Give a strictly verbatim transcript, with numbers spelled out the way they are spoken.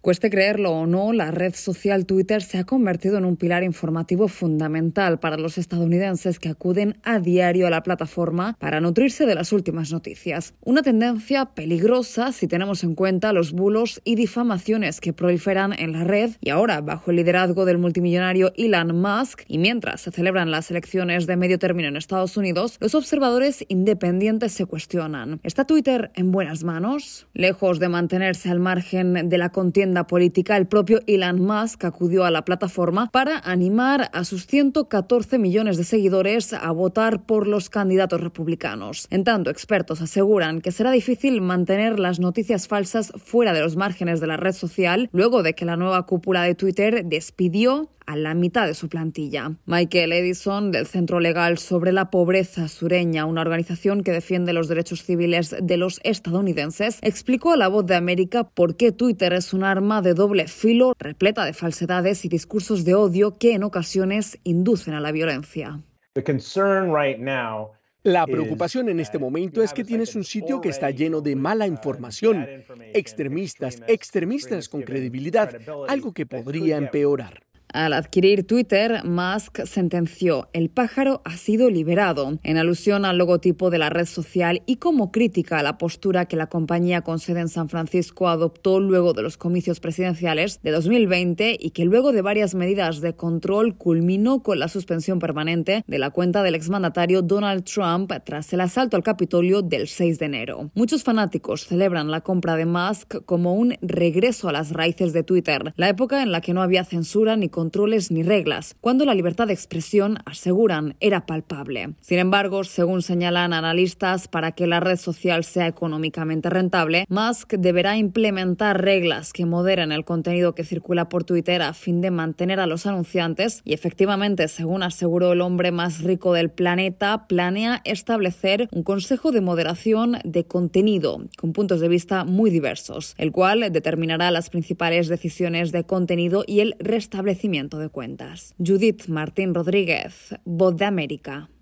Cueste creerlo o no, la red social Twitter se ha convertido en un pilar informativo fundamental para los estadounidenses que acuden a diario a la plataforma para nutrirse de las últimas noticias. Una tendencia peligrosa si tenemos en cuenta los bulos y difamaciones que proliferan en la red y ahora bajo el liderazgo del multimillonario Elon Musk, y mientras se celebran las elecciones de medio término en Estados Unidos, los observadores independientes se cuestionan: ¿está Twitter en buenas manos? Lejos de mantenerse al margen de la contienda política, el propio Elon Musk acudió a la plataforma para animar a sus ciento catorce millones de seguidores a votar por los candidatos republicanos. En tanto, expertos aseguran que será difícil mantener las noticias falsas fuera de los márgenes de la red social luego de que la nueva cúpula de Twitter despidió a la mitad de su plantilla. Michael Edison, del Centro Legal sobre la Pobreza Sureña, una organización que defiende los derechos civiles de los estadounidenses, explicó a La Voz de América por qué Twitter es un arma de doble filo, repleta de falsedades y discursos de odio que en ocasiones inducen a la violencia. La preocupación en este momento es que tienes un sitio que está lleno de mala información, extremistas, extremistas con credibilidad, algo que podría empeorar. Al adquirir Twitter, Musk sentenció: el pájaro ha sido liberado, en alusión al logotipo de la red social y como crítica a la postura que la compañía con sede en San Francisco adoptó luego de los comicios presidenciales de dos mil veinte y que luego de varias medidas de control culminó con la suspensión permanente de la cuenta del exmandatario Donald Trump tras el asalto al Capitolio del seis de enero. Muchos fanáticos celebran la compra de Musk como un regreso a las raíces de Twitter, la época en la que no había censura ni controles ni reglas, cuando la libertad de expresión, aseguran, era palpable. Sin embargo, según señalan analistas, para que la red social sea económicamente rentable, Musk deberá implementar reglas que moderen el contenido que circula por Twitter a fin de mantener a los anunciantes y, efectivamente, según aseguró el hombre más rico del planeta, planea establecer un consejo de moderación de contenido con puntos de vista muy diversos, el cual determinará las principales decisiones de contenido y el restablecimiento de cuentas. Judith Martín Rodríguez, Voz de América.